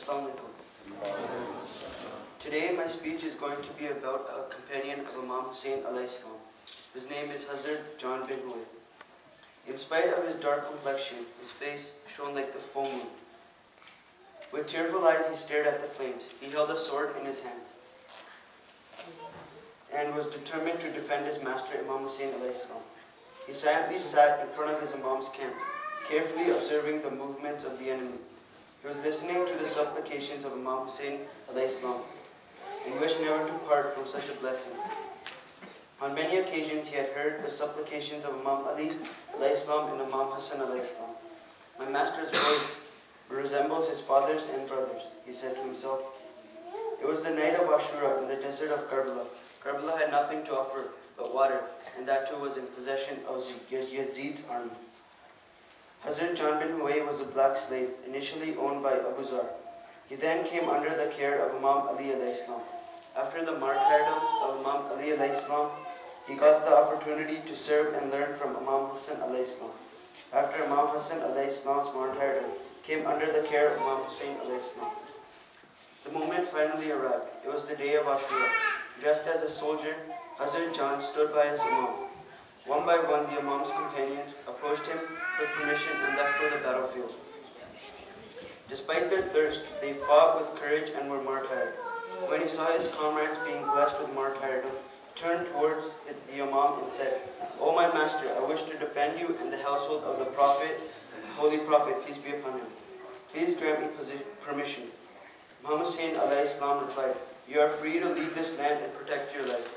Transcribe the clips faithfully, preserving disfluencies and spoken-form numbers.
Assalamu alaikum. Today my speech is going to be about a companion of Imam Hussain alayhi salam. His name is Hazrat John bin Huway. In spite of his dark complexion, his face shone like the full moon. With tearful eyes he stared at the flames. He held a sword in his hand and was determined to defend his master Imam Hussain alayhi salam. He silently sat in front of his Imam's camp, carefully observing the movements of the enemy. He was listening to the supplications of Imam Hussain alayhi salam and wished never to part from such a blessing. On many occasions he had heard the supplications of Imam Ali alayhi salam and Imam Hassan alayhi salam. My master's voice resembles his father's and brother's, he said to himself. It was the night of Ashura in the desert of Karbala. Karbala had nothing to offer but water, and that too was in possession of Yazid's army. Hazrat John bin Huway was a black slave, initially owned by Abu Zar. He then came under the care of Imam Ali alayhi salam. After the martyrdom of Imam Ali alayhi salam, he got the opportunity to serve and learn from Imam Hassan alayhi salam. After Imam Hassan alayhi salam's martyrdom, came under the care of Imam Hussain alayhi salam. The moment finally arrived. It was the day of Ashura. Dressed as a soldier, Hazrat John stood by his Imam. One by one, the Imam's companions approached him for permission and left for the battlefield. Despite their thirst, they fought with courage and were martyred. When he saw his comrades being blessed with martyrdom, he turned towards the Imam and said, O my master, I wish to defend you and the household of the Prophet, Holy Prophet, peace be upon him. Please grant me permission. Imam Hussain alayhi salam replied, you are free to leave this land and protect your life.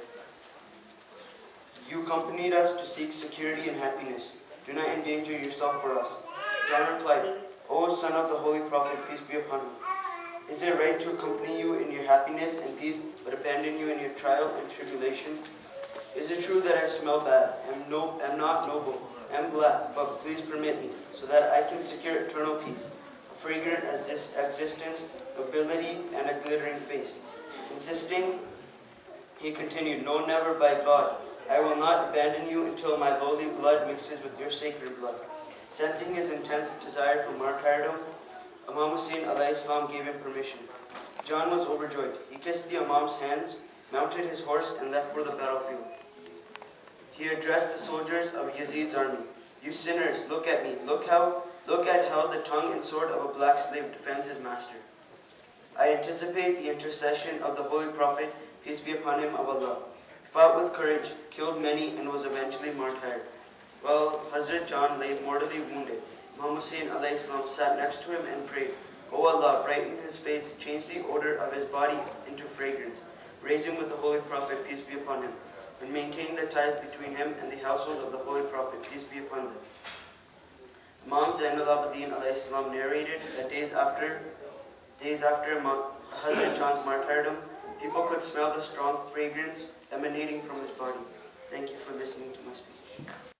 You accompanied us to seek security and happiness. Do not endanger yourself for us. John replied, O son of the Holy Prophet, peace be upon him. Is it right to accompany you in your happiness and peace, but abandon you in your trial and tribulation? Is it true that I smell bad, am, no, am not noble, am black, but please permit me, so that I can secure eternal peace, a fragrant existence, nobility, and a glittering face? Insisting, he continued, no, never, by God. I will not abandon you until my lowly blood mixes with your sacred blood. Sensing his intense desire for martyrdom, Imam Hussain alayhi salam gave him permission. John was overjoyed. He kissed the Imam's hands, mounted his horse, and left for the battlefield. He addressed the soldiers of Yazid's army. You sinners, look at me. Look how, look at how the tongue and sword of a black slave defends his master. I anticipate the intercession of the Holy Prophet, peace be upon him, of Allah. Fought with courage, killed many, and was eventually martyred. While Hazrat John lay mortally wounded, Imam Hussain alayhi salam sat next to him and prayed, O Allah, brighten his face, change the odor of his body into fragrance, raise him with the Holy Prophet, peace be upon him, and maintain the ties between him and the household of the Holy Prophet, peace be upon them. Imam Zainul Abidin alayhi salam narrated that days after, days after Hazrat John's martyrdom, people could smell the strong fragrance emanating from his body. Thank you for listening to my speech.